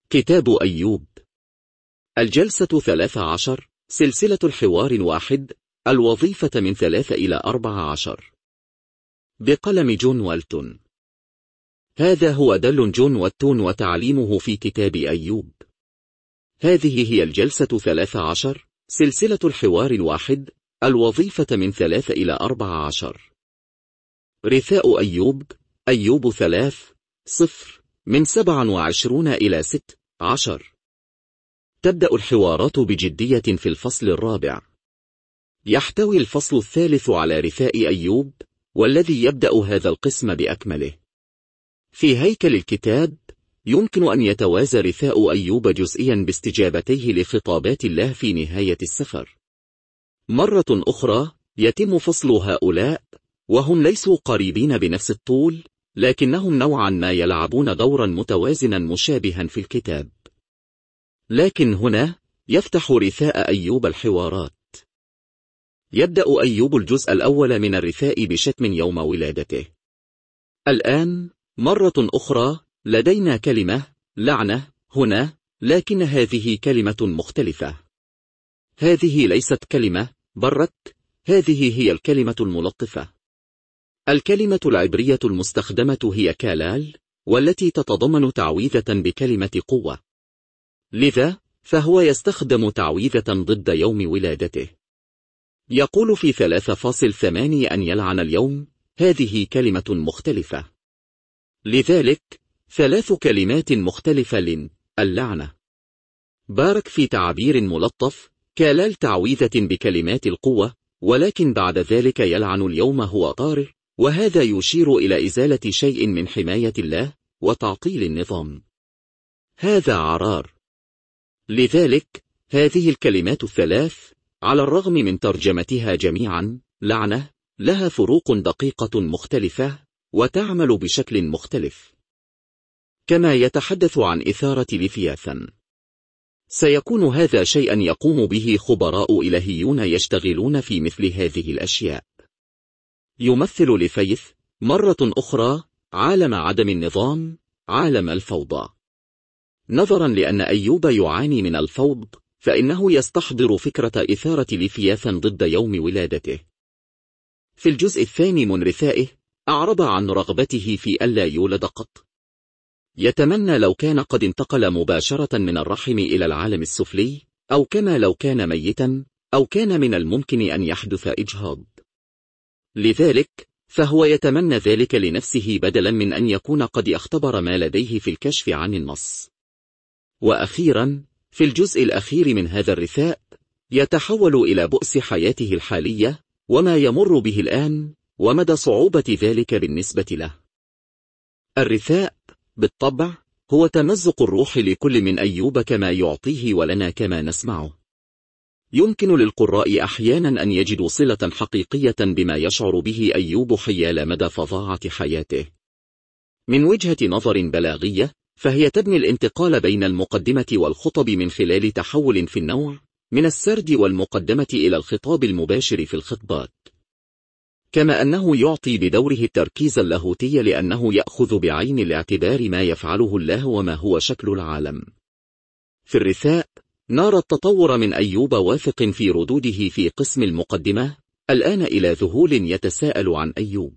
كتاب أيوب. الجلسة 13، سلسلة الحوار الواحد، الوظيفة من 3 إلى 14. بقلم جون والتون. هذا هو دل جون والتون وتعليمه في كتاب أيوب. هذه هي الجلسة 13، سلسلة الحوار الواحد، الوظيفة من 3 إلى 14. رثاء أيوب. أيوب 3:0 من 27 إلى 16. تبدأ الحوارات بجدية في الفصل الرابع. يحتوي الفصل الثالث على رثاء أيوب، والذي يبدأ هذا القسم بأكمله. في هيكل الكتاب يمكن أن يتوازى رثاء أيوب جزئيا باستجابتيه لخطابات الله في نهاية السفر. مرة أخرى يتم فصل هؤلاء، وهم ليسوا قريبين بنفس الطول، لكنهم نوعا ما يلعبون دورا متوازنا مشابها في الكتاب. لكن هنا يفتح رثاء أيوب الحوارات. يبدأ أيوب الجزء الأول من الرثاء بشتم يوم ولادته. الآن مرة أخرى لدينا كلمة لعنة هنا، لكن هذه كلمة مختلفة. هذه ليست كلمة برك، هذه هي الكلمة الملطفة. الكلمة العبرية المستخدمة هي كالال، والتي تتضمن تعويذة بكلمة قوة. لذا فهو يستخدم تعويذة ضد يوم ولادته. يقول في 3:8 أن يلعن اليوم، هذه كلمة مختلفة. لذلك 3 كلمات مختلفة للعنة. بارك في تعبير ملطف، كالال تعويذة بكلمات القوة، ولكن بعد ذلك يلعن اليوم هو طارئ، وهذا يشير إلى إزالة شيء من حماية الله وتعطيل النظام. هذا عرار. لذلك هذه الكلمات الثلاث، على الرغم من ترجمتها جميعا لعنة، لها فروق دقيقة مختلفة وتعمل بشكل مختلف. كما يتحدث عن إثارة لفياثا. سيكون هذا شيئا يقوم به خبراء إلهيون يشتغلون في مثل هذه الأشياء. يمثل لفيث مرة أخرى عالم عدم النظام، عالم الفوضى. نظرا لأن أيوب يعاني من الفوض، فإنه يستحضر فكرة إثارة لفياثا ضد يوم ولادته. في الجزء الثاني من رثائه أعرب عن رغبته في ألا يولد قط. يتمنى لو كان قد انتقل مباشرة من الرحم إلى العالم السفلي، أو كما لو كان ميتا، أو كان من الممكن أن يحدث إجهاض. لذلك فهو يتمنى ذلك لنفسه بدلا من أن يكون قد اختبر ما لديه في الكشف عن النص. وأخيرا في الجزء الأخير من هذا الرثاء يتحول إلى بؤس حياته الحالية وما يمر به الآن، ومدى صعوبة ذلك بالنسبة له. الرثاء بالطبع هو تمزق الروح لكل من أيوب كما يعطيه ولنا كما نسمعه. يمكن للقراء أحيانا أن يجدوا صلة حقيقية بما يشعر به أيوب حيال مدى فظاعة حياته. من وجهة نظر بلاغية، فهي تبني الانتقال بين المقدمة والخطب من خلال تحول في النوع، من السرد والمقدمة إلى الخطاب المباشر في الخطبات. كما أنه يعطي بدوره التركيز اللاهوتي، لأنه يأخذ بعين الاعتبار ما يفعله الله وما هو شكل العالم. في الرثاء نرى التطور من أيوب واثق في ردوده في قسم المقدمة الآن إلى ذهول يتساءل عن أيوب.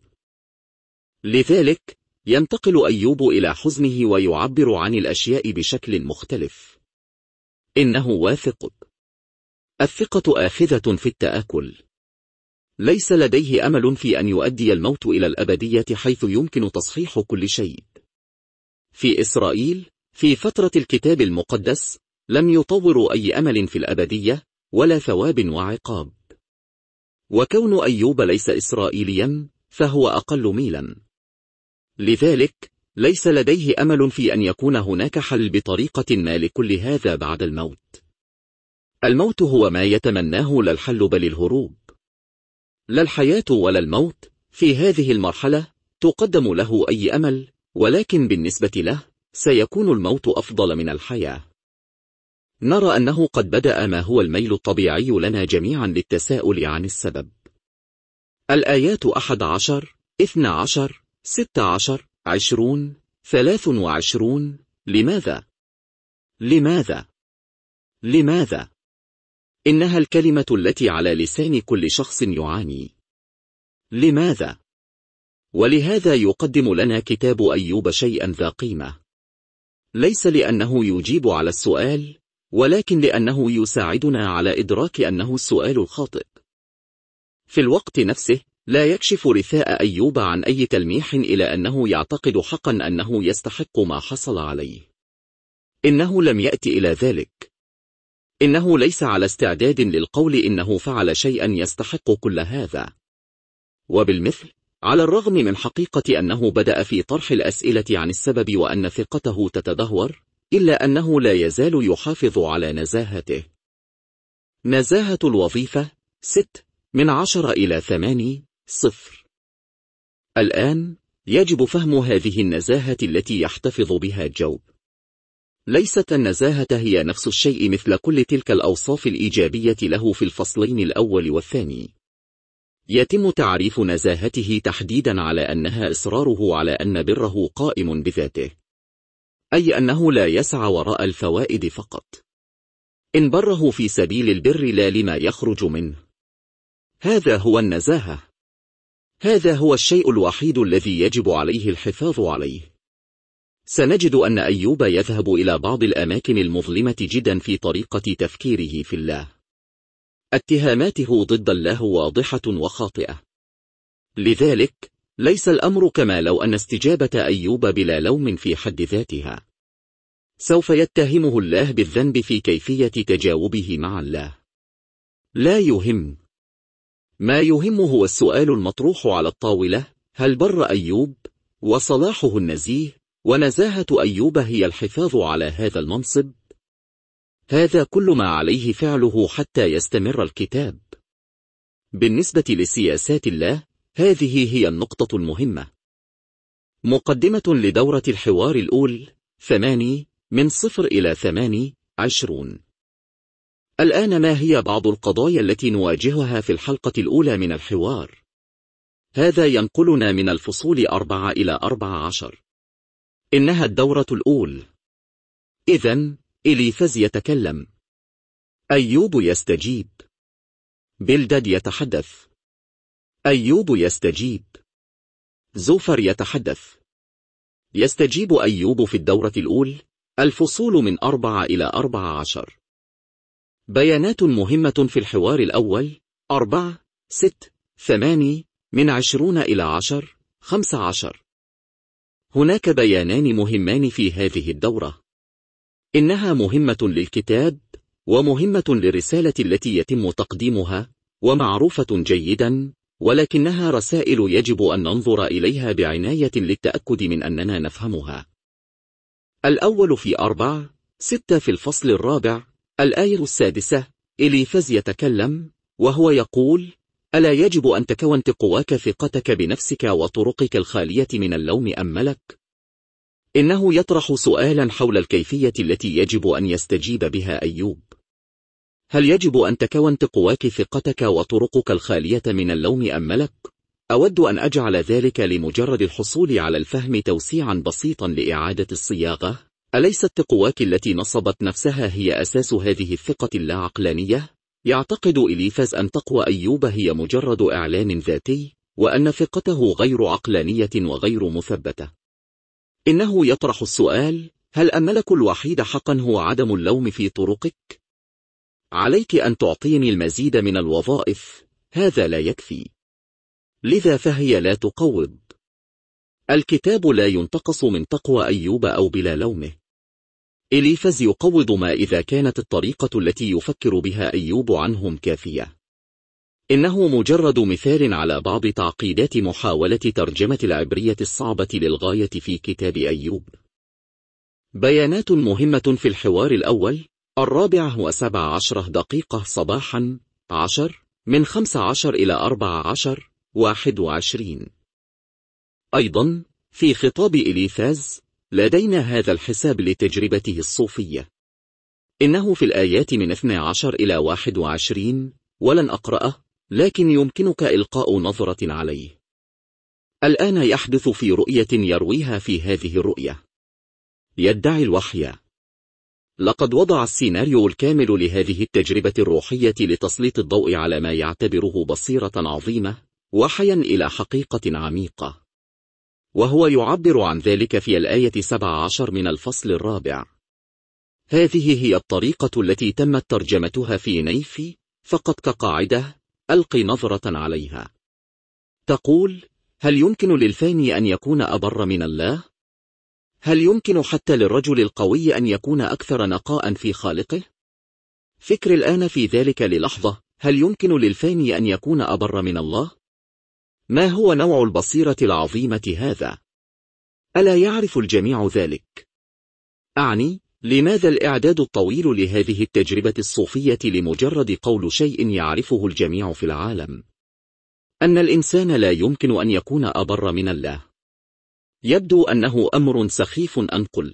لذلك ينتقل أيوب إلى حزنه ويعبر عن الأشياء بشكل مختلف. إنه واثق. الثقة آخذة في التآكل. ليس لديه أمل في أن يؤدي الموت إلى الأبدية حيث يمكن تصحيح كل شيء. في إسرائيل في فترة الكتاب المقدس لم يطوروا أي أمل في الأبدية ولا ثواب وعقاب. وكون أيوب ليس إسرائيليا فهو أقل ميلا. لذلك ليس لديه أمل في أن يكون هناك حل بطريقة ما لكل هذا بعد الموت. الموت هو ما يتمناه لا الحل بل الهروب. لا الحياة ولا الموت في هذه المرحلة تقدم له أي أمل، ولكن بالنسبة له سيكون الموت أفضل من الحياة. نرى أنه قد بدأ ما هو الميل الطبيعي لنا جميعا للتساؤل عن السبب. الآيات 11، 12، 16، 20، 23. لماذا؟ لماذا؟ لماذا؟ إنها الكلمة التي على لسان كل شخص يعاني. لماذا؟ ولهذا يقدم لنا كتاب أيوب شيئا ذا قيمة، ليس لأنه يجيب على السؤال، ولكن لأنه يساعدنا على إدراك أنه السؤال الخاطئ. في الوقت نفسه لا يكشف رثاء أيوب عن أي تلميح إلى أنه يعتقد حقا أنه يستحق ما حصل عليه. إنه لم يأتي إلى ذلك. إنه ليس على استعداد للقول إنه فعل شيئا يستحق كل هذا. وبالمثل، على الرغم من حقيقة أنه بدأ في طرح الأسئلة عن السبب وأن ثقته تتدهور، إلا أنه لا يزال يحافظ على نزاهته. نزاهة الوظيفة 6/10 إلى 8/0. الآن يجب فهم هذه النزاهة التي يحتفظ بها جوب. ليست النزاهة هي نفس الشيء مثل كل تلك الأوصاف الإيجابية له في الفصلين الأول والثاني. يتم تعريف نزاهته تحديدا على أنها إصراره على أن بره قائم بذاته، أي أنه لا يسعى وراء الفوائد فقط. إن بره في سبيل البر لا لما يخرج منه. هذا هو النزاهة. هذا هو الشيء الوحيد الذي يجب عليه الحفاظ عليه. سنجد أن أيوب يذهب إلى بعض الأماكن المظلمة جدا في طريقة تفكيره في الله. اتهاماته ضد الله واضحة وخاطئة. لذلك ليس الأمر كما لو أن استجابة أيوب بلا لوم في حد ذاتها. سوف يتهمه الله بالذنب في كيفية تجاوبه مع الله. لا يهم. ما يهم هو السؤال المطروح على الطاولة: هل بر أيوب؟ وصلاحه النزيه ونزاهة أيوب هي الحفاظ على هذا المنصب. هذا كل ما عليه فعله حتى يستمر الكتاب. بالنسبة لسياسات الله، هذه هي النقطة المهمة. مقدمة لدورة الحوار الأول 8/0 إلى 8/20. الآن ما هي بعض القضايا التي نواجهها في الحلقة الأولى من الحوار؟ هذا ينقلنا من الفصول 4 إلى 14. إنها الدورة الأولى. إذن إليفاز يتكلم، أيوب يستجيب، بلداد يتحدث، أيوب يستجيب، زوفر يتحدث. يستجيب أيوب في الدورة الأولى. الفصول من 4 إلى 14. بيانات مهمة في الحوار الأول 4 6 8 من 20 إلى 10 15. هناك بيانان مهمان في هذه الدورة. إنها مهمة للكتاب ومهمة للرسالة التي يتم تقديمها، ومعروفة جيدا، ولكنها رسائل يجب أن ننظر إليها بعناية للتأكد من أننا نفهمها. الأول في 4/6 في الفصل الرابع، الآية 6. إليفاز يتكلم وهو يقول: ألا يجب أن تكونت قواك ثقتك بنفسك وطرقك الخالية من اللوم أم ملك؟ إنه يطرح سؤالا حول الكيفية التي يجب أن يستجيب بها أيوب. هل يجب أن تكونت قواك ثقتك وطرقك الخالية من اللوم أم ملك؟ أود أن أجعل ذلك لمجرد الحصول على الفهم توسيعا بسيطا لإعادة الصياغة. أليست قواك التي نصبت نفسها هي أساس هذه الثقة اللاعقلانية؟ يعتقد إليفاز أن تقوى أيوب هي مجرد إعلان ذاتي، وأن ثقته غير عقلانية وغير مثبتة. إنه يطرح السؤال: هل الملك الوحيد حقا هو عدم اللوم في طرقك؟ عليك أن تعطيني المزيد من الوظائف، هذا لا يكفي. لذا فهي لا تقوض. الكتاب لا ينتقص من تقوى أيوب أو بلا لومه. إليفاز يقوض ما إذا كانت الطريقة التي يفكر بها أيوب عنهم كافية. إنه مجرد مثال على بعض تعقيدات محاولة ترجمة العبرية الصعبة للغاية في كتاب أيوب. بيانات مهمة في الحوار الأول 4:17 دقيقة صباحا 10 من 15 إلى 14 21. أيضا في خطاب إليفاز لدينا هذا الحساب لتجربته الصوفية. إنه في الآيات من 12 إلى 21، ولن أقرأه، لكن يمكنك إلقاء نظرة عليه. الآن يحدث في رؤية يرويها في هذه الرؤية. يدعي الوحي. لقد وضع السيناريو الكامل لهذه التجربة الروحية لتسليط الضوء على ما يعتبره بصيرة عظيمة وحيا إلى حقيقة عميقة، وهو يعبر عن ذلك في الآية 17 من الفصل الرابع. هذه هي الطريقة التي تمت ترجمتها في نيفي فقط كقاعدة، ألقي نظرة عليها. تقول: هل يمكن للفاني أن يكون أبر من الله؟ هل يمكن حتى للرجل القوي أن يكون أكثر نقاء في خالقه؟ فكر الآن في ذلك للحظة، هل يمكن للفاني أن يكون أبر من الله؟ ما هو نوع البصيرة العظيمة هذا؟ ألا يعرف الجميع ذلك؟ أعني، لماذا الإعداد الطويل لهذه التجربة الصوفية لمجرد قول شيء يعرفه الجميع في العالم؟ أن الإنسان لا يمكن أن يكون أبر من الله. يبدو أنه أمر سخيف أنقل.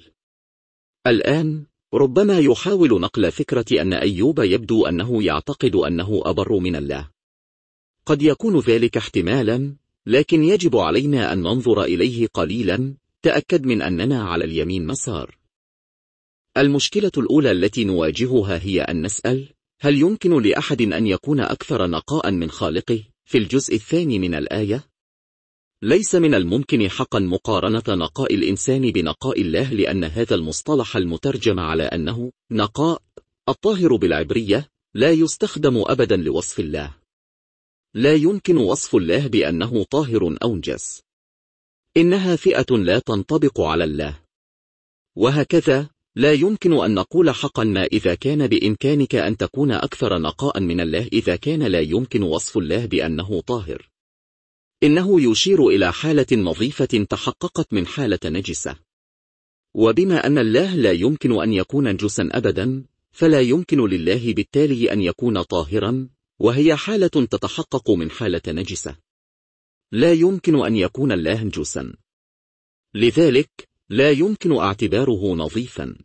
الآن ربما يحاول نقل فكرة أن أيوب يبدو أنه يعتقد أنه أبر من الله. قد يكون ذلك احتمالا، لكن يجب علينا أن ننظر إليه قليلا. تأكد من أننا على اليمين مسار. المشكلة الأولى التي نواجهها هي أن نسأل: هل يمكن لأحد أن يكون أكثر نقاء من خالقه؟ في الجزء الثاني من الآية، ليس من الممكن حقا مقارنة نقاء الإنسان بنقاء الله، لأن هذا المصطلح المترجم على أنه نقاء الطاهر بالعبرية لا يستخدم أبدا لوصف الله. لا يمكن وصف الله بأنه طاهر أو نجس. إنها فئة لا تنطبق على الله. وهكذا لا يمكن أن نقول حقا ما إذا كان بإمكانك أن تكون أكثر نقاء من الله إذا كان لا يمكن وصف الله بأنه طاهر. إنه يشير إلى حالة نظيفة تحققت من حالة نجسة. وبما أن الله لا يمكن أن يكون نجسا أبدا، فلا يمكن لله بالتالي أن يكون طاهرا، وهي حالة تتحقق من حالة نجسة. لا يمكن أن يكون الله نجسا، لذلك لا يمكن اعتباره نظيفا.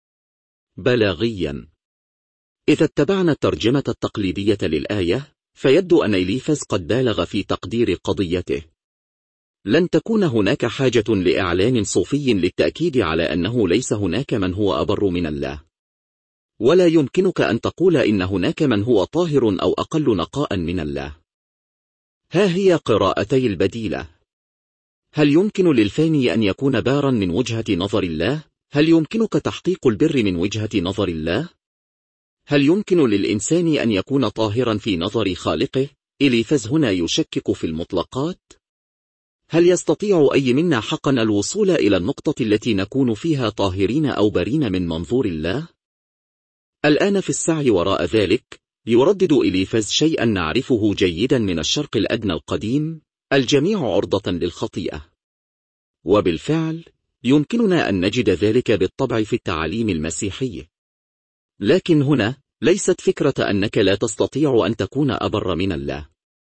بلاغيا، إذا اتبعنا الترجمة التقليدية للآية، فيبدو أن إليفاز قد بالغ في تقدير قضيته. لن تكون هناك حاجة لإعلان صوفي للتأكيد على أنه ليس هناك من هو أبر من الله. ولا يمكنك أن تقول إن هناك من هو طاهر أو أقل نقاء من الله. ها هي قراءتي البديلة. هل يمكن للفاني أن يكون بارا من وجهة نظر الله؟ هل يمكنك تحقيق البر من وجهة نظر الله؟ هل يمكن للإنسان أن يكون طاهرا في نظر خالقه؟ إليفاز هنا يشكك في المطلقات. هل يستطيع أي منا حقا الوصول إلى النقطة التي نكون فيها طاهرين أو برين من منظور الله؟ الآن في السعي وراء ذلك، يردد إليفاز شيئا نعرفه جيدا من الشرق الأدنى القديم: الجميع عرضة للخطيئة. وبالفعل يمكننا أن نجد ذلك بالطبع في التعاليم المسيحية. لكن هنا ليست فكرة أنك لا تستطيع أن تكون أبر من الله.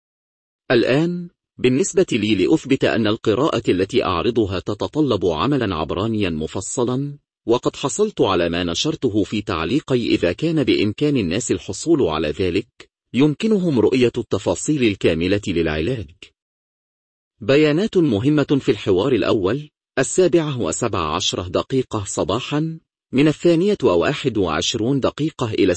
الآن بالنسبة لي لأثبت أن القراءة التي أعرضها تتطلب عملا عبرانيا مفصلا، وقد حصلت على ما نشرته في تعليقي. إذا كان بإمكان الناس الحصول على ذلك، يمكنهم رؤية التفاصيل الكاملة للعلاج. بيانات مهمة في الحوار الأول: 7:17 صباحا، من 2:21 إلى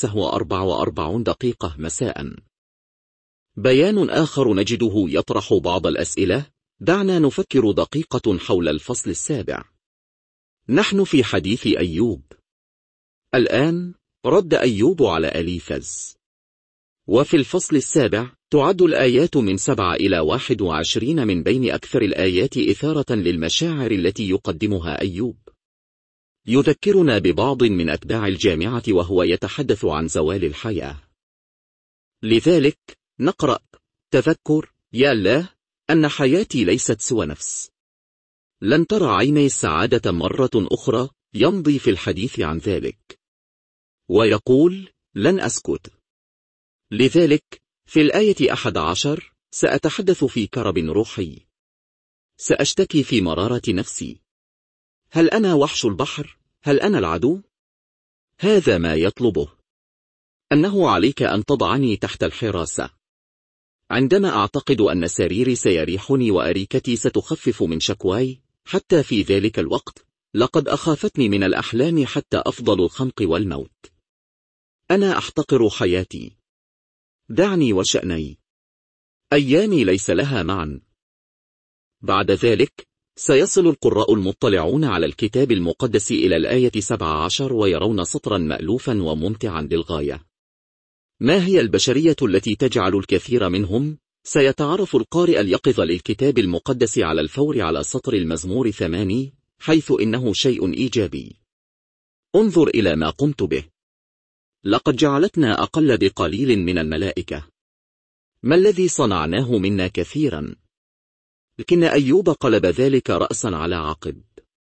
6:44 مساء. بيان آخر نجده يطرح بعض الأسئلة. دعنا نفكر دقيقة حول الفصل السابع. نحن في حديث أيوب. الآن رد أيوب على إليفاز. وفي الفصل السابع تعد الآيات من 7 إلى 21 من بين أكثر الآيات إثارة للمشاعر التي يقدمها أيوب. يذكرنا ببعض من أتباع الجامعة وهو يتحدث عن زوال الحياة. لذلك نقرأ: تذكر يا الله أن حياتي ليست سوى نفس. لن ترى عيني السعادة مرة أخرى. يمضي في الحديث عن ذلك ويقول: لن أسكت. لذلك في الآية 11 سأتحدث في كرب روحي. سأشتكي في مرارة نفسي. هل أنا وحش البحر؟ هل أنا العدو؟ هذا ما يطلبه. أنه عليك أن تضعني تحت الحراسة. عندما أعتقد أن سريري سيريحني وأريكتي ستخفف من شكواي، حتى في ذلك الوقت لقد أخافتني من الأحلام حتى أفضل الخنق والموت. أنا أحتقر حياتي. دعني وشأني. أيامي ليس لها معا. بعد ذلك سيصل القراء المطلعون على الكتاب المقدس إلى الآية 17 ويرون سطرا مألوفا وممتعا للغاية. ما هي البشرية التي تجعل الكثير منهم؟ سيتعرف القارئ اليقظ للكتاب المقدس على الفور على سطر المزمور 8، حيث إنه شيء إيجابي. انظر إلى ما قمت به. لقد جعلتنا أقل بقليل من الملائكة. ما الذي صنعناه منا كثيرا؟ لكن أيوب قلب ذلك رأسا على عقب،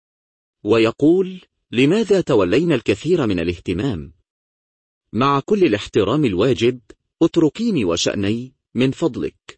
ويقول: لماذا تولينا الكثير من الاهتمام؟ مع كل الاحترام الواجب، اتركيني وشأني من فضلك.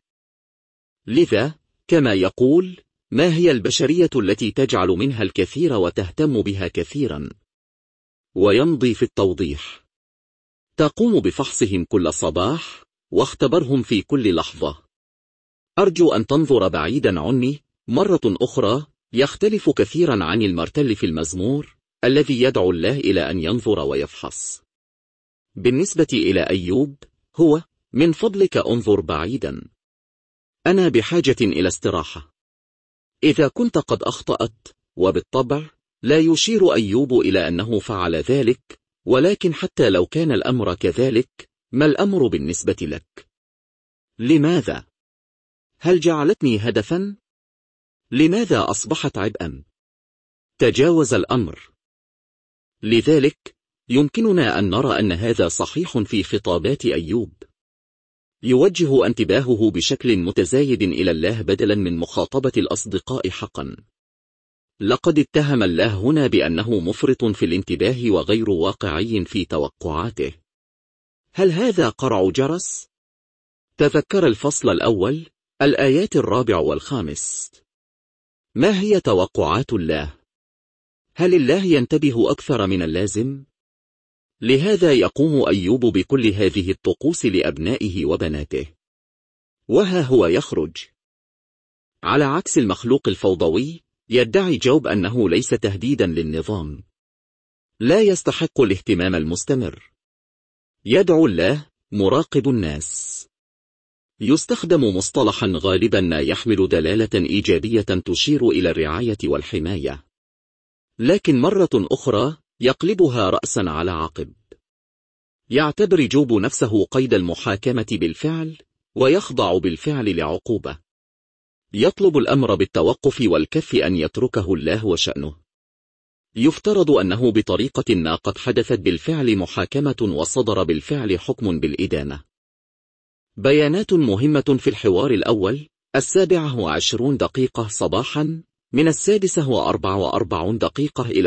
لذا كما يقول: ما هي البشرية التي تجعل منها الكثير وتهتم بها كثيرا؟ ويمضي في التوضيح: تقوم بفحصهم كل صباح واختبرهم في كل لحظة. أرجو أن تنظر بعيدا عني. مرة أخرى يختلف كثيرا عن المرتل في المزمور الذي يدعو الله إلى أن ينظر ويفحص. بالنسبة إلى أيوب هو: من فضلك انظر بعيدا. أنا بحاجة إلى استراحة. إذا كنت قد أخطأت، وبالطبع لا يشير أيوب إلى أنه فعل ذلك، ولكن حتى لو كان الأمر كذلك، ما الأمر بالنسبة لك؟ لماذا؟ هل جعلتني هدفا؟ لماذا أصبحت عبئا؟ تجاوز الأمر. لذلك يمكننا أن نرى أن هذا صحيح في خطابات أيوب. يوجه انتباهه بشكل متزايد إلى الله بدلا من مخاطبة الأصدقاء حقا. لقد اتهم الله هنا بأنه مفرط في الانتباه وغير واقعي في توقعاته. هل هذا قرع جرس؟ تذكر الفصل الأول، الآيات 4 و5. ما هي توقعات الله؟ هل الله ينتبه أكثر من اللازم؟ لهذا يقوم أيوب بكل هذه الطقوس لأبنائه وبناته. وها هو يخرج. على عكس المخلوق الفوضوي، يدعي جوب أنه ليس تهديدا للنظام. لا يستحق الاهتمام المستمر. يدعو الله مراقب الناس. يستخدم مصطلحا غالبا ما يحمل دلالة إيجابية تشير إلى الرعاية والحماية، لكن مرة أخرى يقلبها رأسا على عقب. يعتبر جوب نفسه قيد المحاكمة بالفعل، ويخضع بالفعل لعقوبة. يطلب الأمر بالتوقف والكف أن يتركه الله وشأنه. يفترض أنه بطريقة ما قد حدثت بالفعل محاكمة وصدر بالفعل حكم بالإدانة. بيانات مهمة في الحوار الأول: 7:20 صباحا، من 6:44 إلى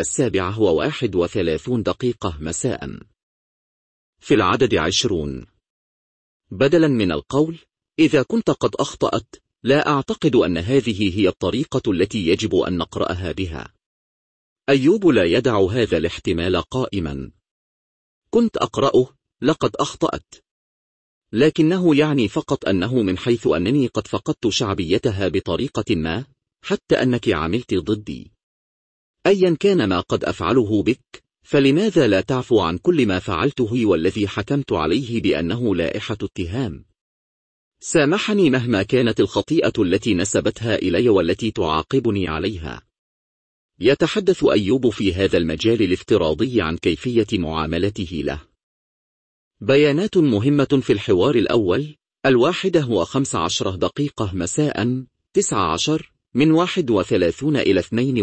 7:31 مساء. في العدد 20: بدلا من القول: إذا كنت قد أخطأت، لا أعتقد أن هذه هي الطريقة التي يجب أن نقرأها بها. أيوب لا يدع هذا الاحتمال قائما. كنت أقرأه: لقد أخطأت، لكنه يعني فقط أنه من حيث أنني قد فقدت شعبيتها بطريقة ما، حتى أنك عملت ضدي. أيا كان ما قد أفعله بك، فلماذا لا تعفو عن كل ما فعلته والذي حكمت عليه بأنه لائحة اتهام؟ سامحني مهما كانت الخطيئة التي نسبتها إلي والتي تعاقبني عليها. يتحدث أيوب في هذا المجال الافتراضي عن كيفية معاملته له. بيانات مهمة في الحوار الأول: 1:15 مساء، 19 من 31 إلى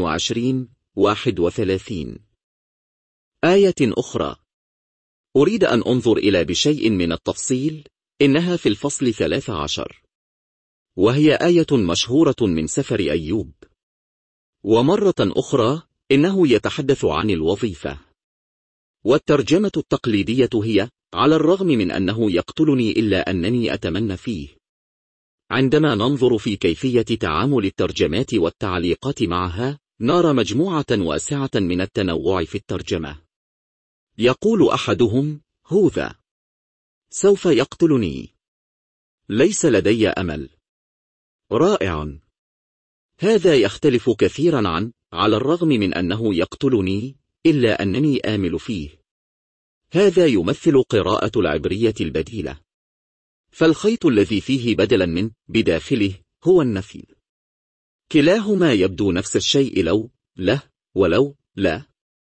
22:31. آية أخرى أريد أن أنظر إلى بشيء من التفصيل، إنها في الفصل 13، وهي آية مشهورة من سفر أيوب. ومرة أخرى إنه يتحدث عن الوظيفة. والترجمة التقليدية هي: على الرغم من أنه يقتلني إلا أنني أتمنى فيه. عندما ننظر في كيفية تعامل الترجمات والتعليقات معها، نرى مجموعة واسعة من التنوع في الترجمة. يقول أحدهم: هوذا سوف يقتلني، ليس لدي أمل. رائع. هذا يختلف كثيرا عن على الرغم من أنه يقتلني إلا أنني آمل فيه. هذا يمثل قراءة العبرية البديلة، فالخيط الذي فيه بدلا من بداخله هو النفي. كلاهما يبدو نفس الشيء لو له ولو لا،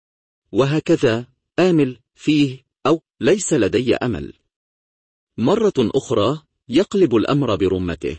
وهكذا آمل فيه أو ليس لدي أمل. مرة أخرى يقلب الأمر برمته.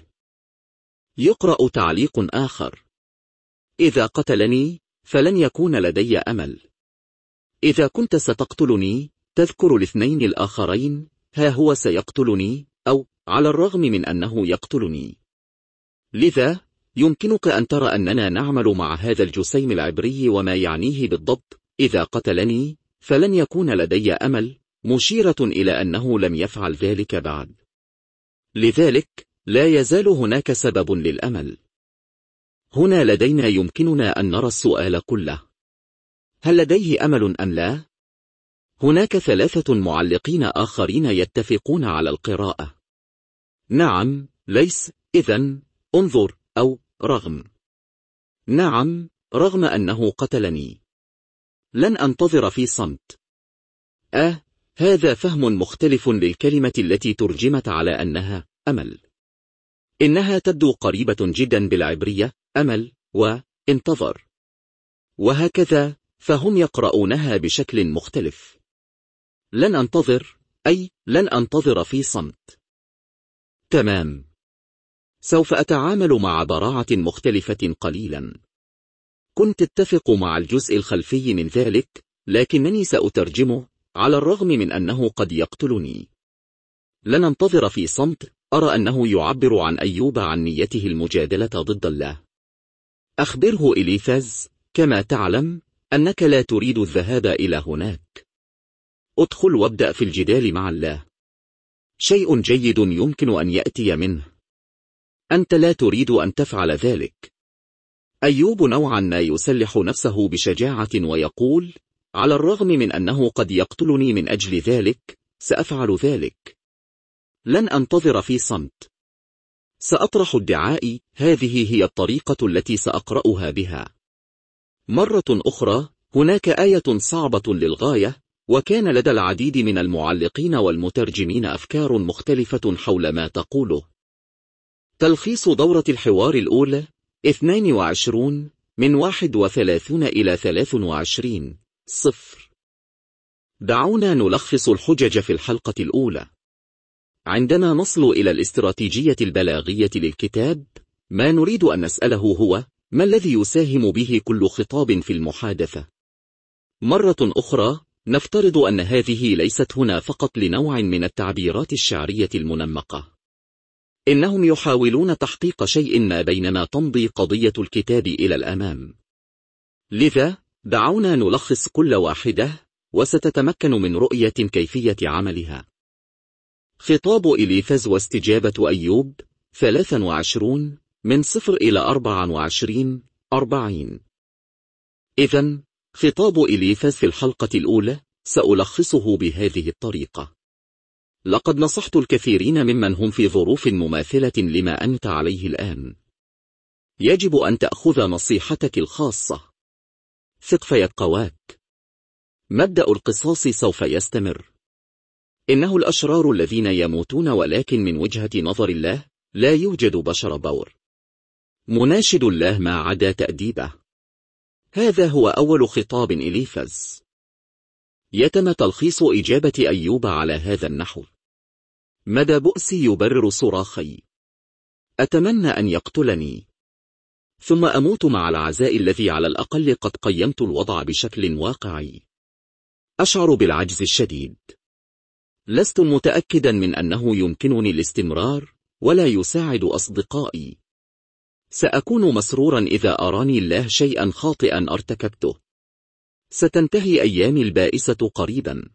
يقرأ تعليق آخر: إذا قتلني فلن يكون لدي أمل. إذا كنت ستقتلني تذكر الاثنين الآخرين، ها هو سيقتلني أو على الرغم من أنه يقتلني. لذا يمكنك أن ترى أننا نعمل مع هذا الجسيم العبري وما يعنيه بالضبط إذا قتلني فلن يكون لدي أمل، مشيرة إلى أنه لم يفعل ذلك بعد. لذلك لا يزال هناك سبب للأمل. هنا لدينا يمكننا أن نرى السؤال كله: هل لديه أمل أم لا؟ هناك 3 معلقين آخرين يتفقون على القراءة: نعم، ليس، إذن، انظر، أو رغم. نعم، رغم أنه قتلني. لن أنتظر في صمت. هذا فهم مختلف للكلمة التي ترجمت على أنها أمل. إنها تبدو قريبة جدا بالعبرية أمل وانتظر، وهكذا فهم يقرؤونها بشكل مختلف. لن أنتظر أي لن أنتظر في صمت. تمام. سوف أتعامل مع براعة مختلفة قليلا. كنت أتفق مع الجزء الخلفي من ذلك، لكنني سأترجمه على الرغم من أنه قد يقتلني. لن أنتظر في صمت أرى أنه يعبر عن أيوب عن نيته المجادلة ضد الله. أخبره إليفاز: كما تعلم أنك لا تريد الذهاب إلى هناك. ادخل وابدأ في الجدال مع الله. شيء جيد يمكن أن يأتي منه. أنت لا تريد أن تفعل ذلك. أيوب نوعا ما يسلح نفسه بشجاعة ويقول: على الرغم من أنه قد يقتلني من أجل ذلك سأفعل ذلك. لن أنتظر في صمت. سأطرح ادعائي، هذه هي الطريقة التي سأقرأها بها. مرة أخرى هناك آية صعبة للغاية، وكان لدى العديد من المعلقين والمترجمين أفكار مختلفة حول ما تقوله. تلخيص دورة الحوار الأولى 22 من 31 إلى 23 0. دعونا نلخص الحجج في الحلقة الأولى. عندما نصل إلى الاستراتيجية البلاغية للكتاب، ما نريد أن نسأله هو: ما الذي يساهم به كل خطاب في المحادثة؟ مرة أخرى نفترض أن هذه ليست هنا فقط لنوع من التعبيرات الشعرية المنمقة. إنهم يحاولون تحقيق شيء ما بينما تمضي قضية الكتاب إلى الأمام. لذا دعونا نلخص كل واحدة، وستتمكن من رؤية كيفية عملها. خطاب إليفاز واستجابة أيوب 23 من 0 إلى 24 40. إذن خطاب إليفاز في الحلقة الأولى سألخصه بهذه الطريقة. لقد نصحت الكثيرين ممن هم في ظروف مماثلة لما أنت عليه الآن. يجب أن تأخذ نصيحتك الخاصة. ثق فيبقواك. مبدأ القصاص سوف يستمر. إنه الأشرار الذين يموتون، ولكن من وجهة نظر الله لا يوجد بشر بور. مناشد الله ما عدا تأديبه. هذا هو أول خطاب إليفاز. يتم تلخيص إجابة أيوب على هذا النحو: مدى بؤسي يبرر صراخي. أتمنى أن يقتلني، ثم أموت مع العزاء الذي على الأقل قد قيمت الوضع بشكل واقعي. أشعر بالعجز الشديد. لست متأكدا من أنه يمكنني الاستمرار، ولا يساعد أصدقائي. سأكون مسرورا إذا أراني الله شيئا خاطئا ارتكبته. ستنتهي أيامي البائسة قريبا.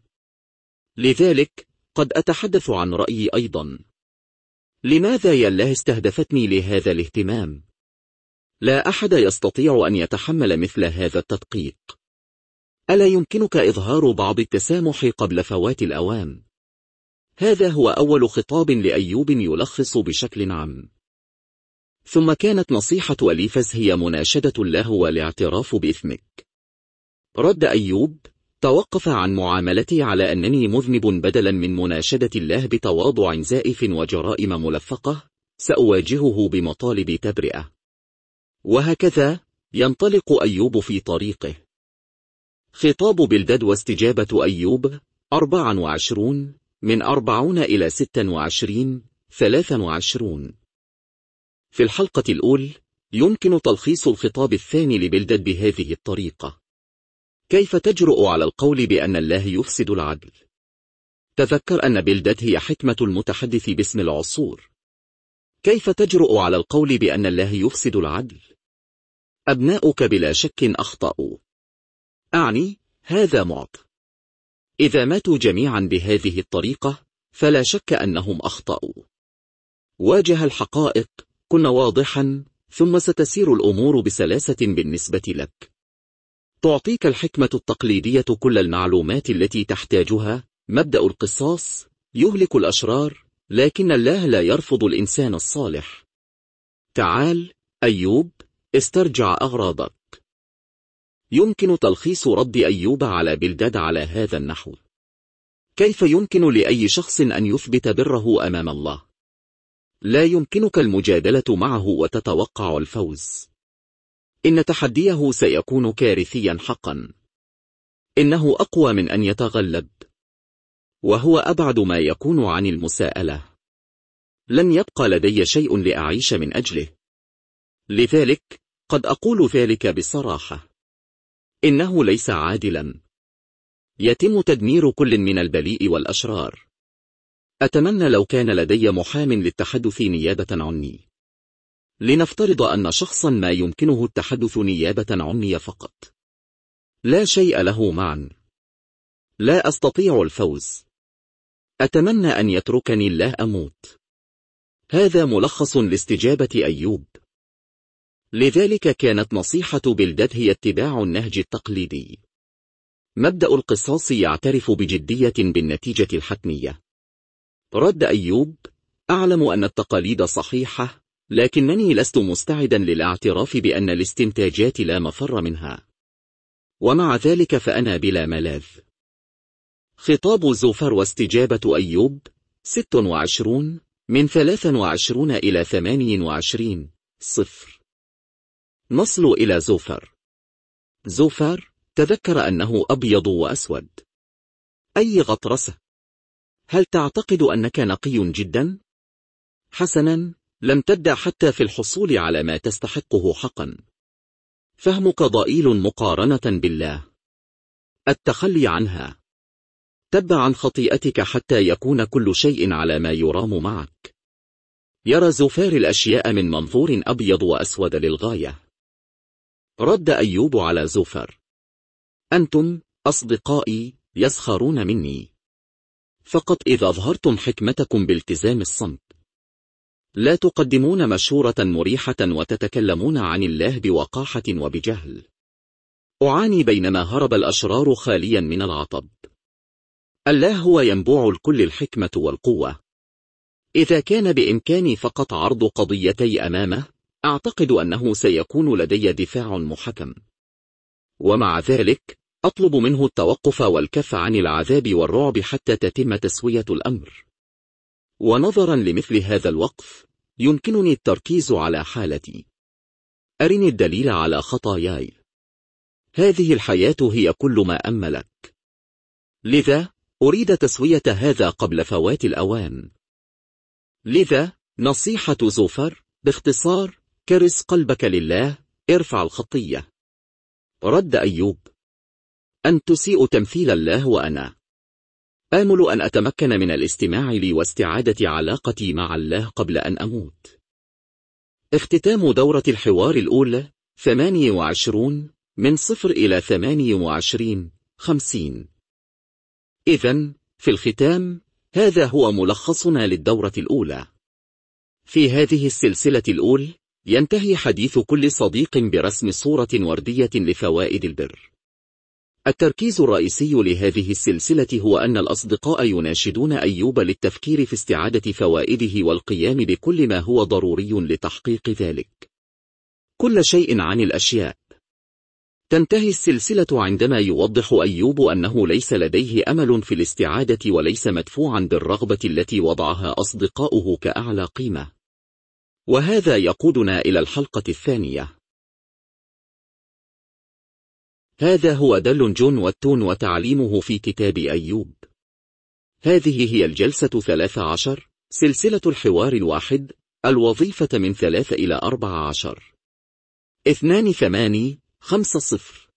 لذلك قد أتحدث عن رأيي أيضا. لماذا يا الله استهدفتني لهذا الاهتمام؟ لا أحد يستطيع أن يتحمل مثل هذا التدقيق. ألا يمكنك إظهار بعض التسامح قبل فوات الأوان؟ هذا هو أول خطاب لأيوب يلخص بشكل عام. ثم كانت نصيحة أليفز هي مناشدة له والاعتراف بإثمك. رد أيوب: توقف عن معاملتي على أنني مذنب بدلا من مناشدة الله بتواضع زائف وجرائم ملفقة سأواجهه بمطالب تبرئة. وهكذا ينطلق أيوب في طريقه. خطاب بلداد واستجابة أيوب 24 من 40 إلى 26 23. في الحلقة الأولى يمكن تلخيص الخطاب الثاني لبلداد بهذه الطريقة: كيف تجرؤ على القول بأن الله يفسد العدل؟ تذكر أن بلداد هي حكمة المتحدث باسم العصور. كيف تجرؤ على القول بأن الله يفسد العدل؟ أبناؤك بلا شك أخطأوا. أعني هذا معط. إذا ماتوا جميعا بهذه الطريقة فلا شك أنهم أخطأوا. واجه الحقائق، كن واضحا، ثم ستسير الأمور بسلاسة بالنسبة لك. تعطيك الحكمة التقليدية كل المعلومات التي تحتاجها. مبدأ القصاص يهلك الأشرار، لكن الله لا يرفض الإنسان الصالح. تعال أيوب، استرجع أغراضك. يمكن تلخيص رد أيوب على بلداد على هذا النحو: كيف يمكن لأي شخص أن يثبت بره أمام الله؟ لا يمكنك المجادلة معه وتتوقع الفوز. إن تحديه سيكون كارثيا حقا. إنه أقوى من أن يتغلب، وهو أبعد ما يكون عن المساءلة. لن يبقى لدي شيء لأعيش من أجله. لذلك قد أقول ذلك بصراحة: إنه ليس عادلا. يتم تدمير كل من البليء والأشرار. أتمنى لو كان لدي محام للتحدث نيابة عني. لنفترض أن شخصا ما يمكنه التحدث نيابة عني فقط. لا شيء له معا. لا أستطيع الفوز. أتمنى أن يتركني الله أموت. هذا ملخص لاستجابة أيوب. لذلك كانت نصيحة بلداد هي اتباع النهج التقليدي. مبدأ القصاص يعترف بجدية بالنتيجة الحتمية. رد أيوب: أعلم أن التقاليد صحيحة، لكنني لست مستعدا للاعتراف بأن الاستنتاجات لا مفر منها. ومع ذلك فأنا بلا ملاذ. خطاب زوفر واستجابة أيوب 26 من 23 إلى 28 0. نصل إلى زوفر. زوفر تذكر أنه أبيض وأسود. أي غطرسة! هل تعتقد أنك نقي جدا؟ حسنا، لم تبدأ حتى في الحصول على ما تستحقه حقا. فهمك ضئيل مقارنة بالله. التخلي عنها. تبع عن خطيئتك حتى يكون كل شيء على ما يرام معك. يرى زوفار الأشياء من منظور أبيض وأسود للغاية. رد أيوب على زوفر: أنتم أصدقائي يسخرون مني فقط إذا أظهرتم حكمتكم بالتزام الصمت. لا تقدمون مشورة مريحة وتتكلمون عن الله بوقاحة وبجهل. أعاني بينما هرب الأشرار خاليا من العطب. الله هو ينبوع الكل الحكمة والقوة. إذا كان بإمكاني فقط عرض قضيتي أمامه، أعتقد أنه سيكون لدي دفاع محكم. ومع ذلك أطلب منه التوقف والكف عن العذاب والرعب حتى تتم تسوية الأمر. ونظرا لمثل هذا الوقف يمكنني التركيز على حالتي. أرني الدليل على خطاياي. هذه الحياة هي كل ما أملك. لذا أريد تسوية هذا قبل فوات الأوان. لذا نصيحة زوفر باختصار: كرس قلبك لله، ارفع الخطية. رد أيوب: أن تسيء تمثيل الله وأنا آمل أن أتمكن من الاستماع لي واستعادة علاقتي مع الله قبل أن أموت. اختتام دورة الحوار الأولى 28 من 0 إلى 28 50. إذن في الختام هذا هو ملخصنا للدورة الأولى. في هذه السلسلة الأولى ينتهي حديث كل صديق برسم صورة وردية لفوائد البر. التركيز الرئيسي لهذه السلسلة هو أن الأصدقاء يناشدون أيوب للتفكير في استعادة فوائده والقيام بكل ما هو ضروري لتحقيق ذلك. كل شيء عن الأشياء. تنتهي السلسلة عندما يوضح أيوب أنه ليس لديه أمل في الاستعادة وليس مدفوعا بالرغبة التي وضعها أصدقاؤه كأعلى قيمة. وهذا يقودنا إلى الحلقة الثانية. هذا هو دل جون واتون وتعليمه في كتاب أيوب. هذه هي الجلسة 13، سلسلة الحوار الواحد، الوظيفة من 3 إلى 14. 2850.